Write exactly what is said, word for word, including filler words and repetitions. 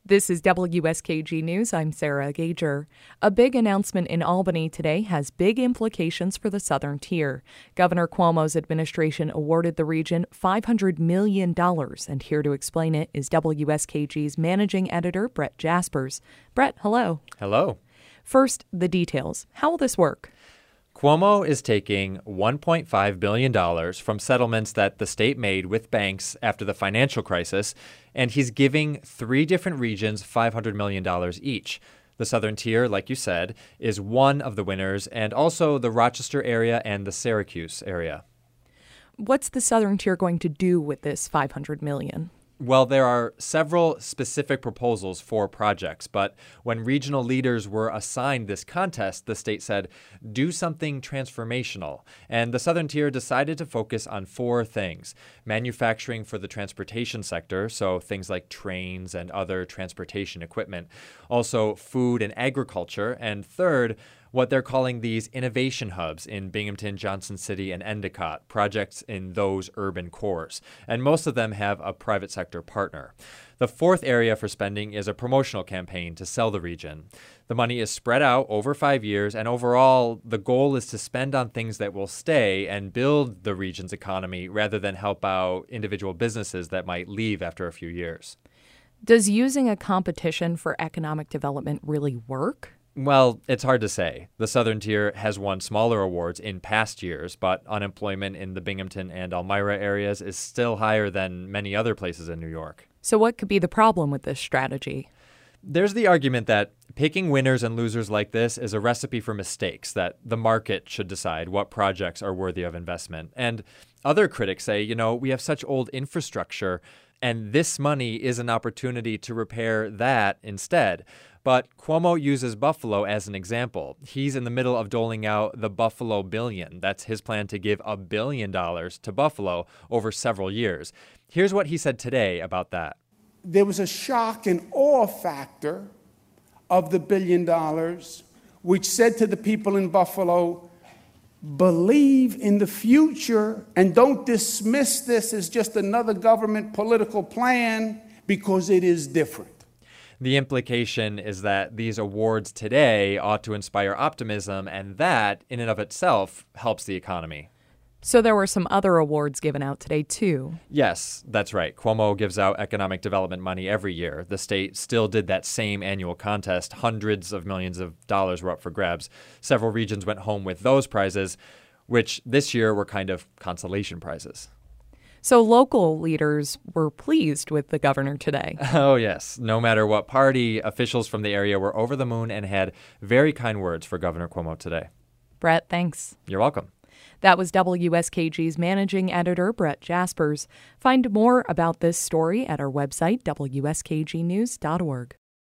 This is W S K G News. I'm Sarah Gager. A big announcement in Albany today has big implications for the Southern Tier. Governor Cuomo's administration awarded the region five hundred million dollars, and here to explain it is W S K G's managing editor, Brett Jaspers. Brett, hello. Hello. First, the details. How will this work? Cuomo is taking one point five billion dollars from settlements that the state made with banks after the financial crisis, and he's giving three different regions five hundred million dollars each. The Southern Tier, like you said, is one of the winners, and also the Rochester area and the Syracuse area. What's the Southern Tier going to do with this five hundred million dollars? Well, there are several specific proposals for projects, but when regional leaders were assigned this contest, the state said, do something transformational. And the Southern Tier decided to focus on four things: manufacturing for the transportation sector, so things like trains and other transportation equipment, also food and agriculture, and third, what they're calling these innovation hubs in Binghamton, Johnson City, and Endicott, projects in those urban cores. And most of them have a private sector partner. The fourth area for spending is a promotional campaign to sell the region. The money is spread out over five years, and overall, the goal is to spend on things that will stay and build the region's economy rather than help out individual businesses that might leave after a few years. Does using a competition for economic development really work? Well, it's hard to say. The Southern Tier has won smaller awards in past years, but unemployment in the Binghamton and Elmira areas is still higher than many other places in New York. So what could be the problem with this strategy? There's the argument that picking winners and losers like this is a recipe for mistakes, that the market should decide what projects are worthy of investment. And other critics say, you know, we have such old infrastructure, and this money is an opportunity to repair that instead. But Cuomo uses Buffalo as an example. He's in the middle of doling out the Buffalo Billion. That's his plan to give a billion dollars to Buffalo over several years. Here's what he said today about that. There was a shock and awe factor of the billion dollars, which said to the people in Buffalo, believe in the future and don't dismiss this as just another government political plan, because it is different. The implication is that these awards today ought to inspire optimism, and that, in and of itself, helps the economy. So there were some other awards given out today, too. Yes, that's right. Cuomo gives out economic development money every year. The state still did that same annual contest. Hundreds of millions of dollars were up for grabs. Several regions went home with those prizes, which this year were kind of consolation prizes. So local leaders were pleased with the governor today. Oh, yes. No matter what party, officials from the area were over the moon and had very kind words for Governor Cuomo today. Brett, thanks. You're welcome. That was W S K G's managing editor, Brett Jaspers. Find more about this story at our website, W S K G news dot org.